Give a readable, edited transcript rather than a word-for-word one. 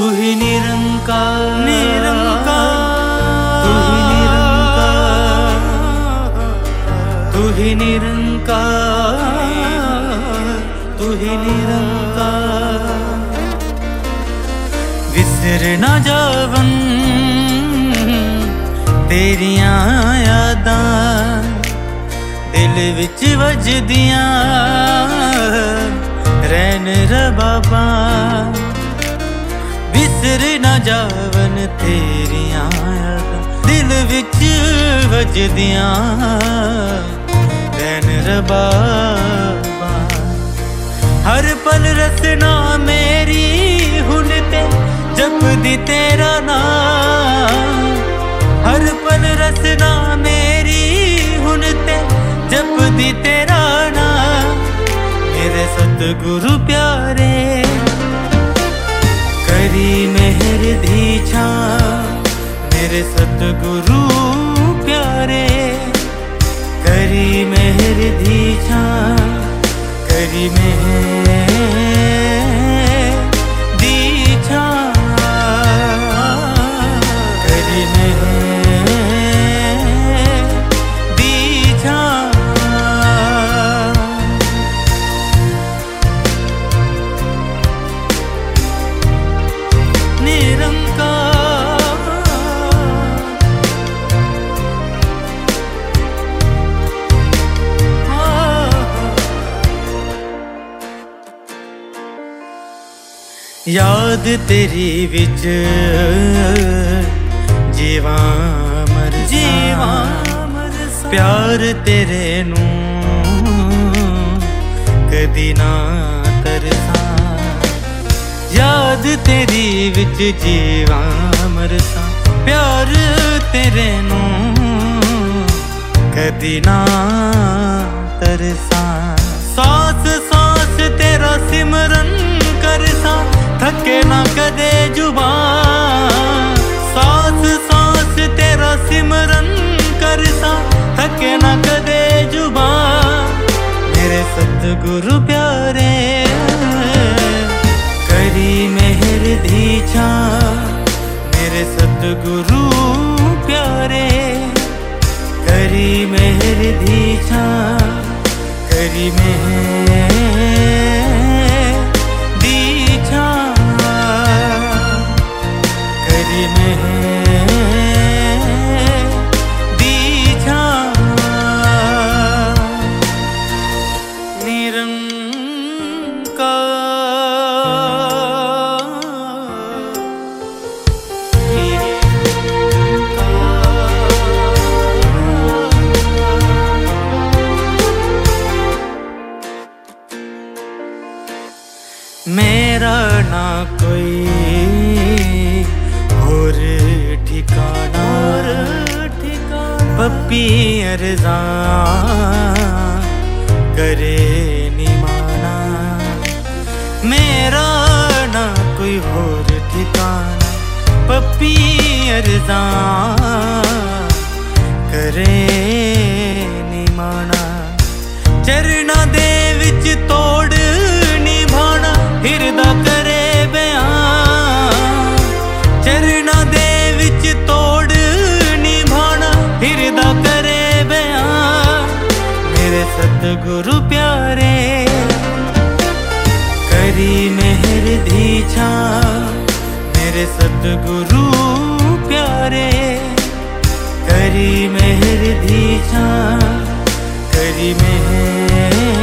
ही निरंकार, निरंकार, तू ही निरंकार, तू ही निरंकार। विसर ना जावन तेरियां यादां, दिल विच वजदियां रैन रबाबा। विसर ना जावन तेरियां यादां, दिल विच वजदियां रैन रबाबा। हर पल रसना मेरी हुन ते जपदी तेरा नाम, हर पल रसना मेरी हुन ते जपदी तेरा नाम। मेरे सतगुरु प्यारे करी मेहर दी छां, मेरे सतगुरु प्यारे करी मेहर दी छां, करी मेहर दी छां, करी मेहर दी छां। याद तेरी विच जीवा मर प्यार तेरे नू कदी ना तरसा। याद तेरी विच जीवा मरसा, प्यार तेरे नू कदी ना तरसा। सांस सांस तेरा सिमरन करसा, थके ना कदे जुबान। सांस सांस तेरा सिमरन करसा, थके ना कदे जुबान। मेरे सतगुरु प्यारे करी मेहर दी छां, मेरे सतगुरु प्यारे करी मेहर दी छां, करी मेहर दी छां, करी मेहर दी छां। मेरा ना कोई और ठिकाना, पप्पी अर्ज़ा करे नी माना। मेरा ना कोई और ठिकाना, पप्पी अर्ज़ा करे नी माना। चरना दे विच तोड़ निभाना, हिरदा करे बयान। चरना दे विच तोड़ निभाना, हिरदा करे बयान। मेरे सतगुरु प्यारे करी मेहर दी छां, मेरे सतगुरु प्यारे करी मेहर दी छां, करी मेहर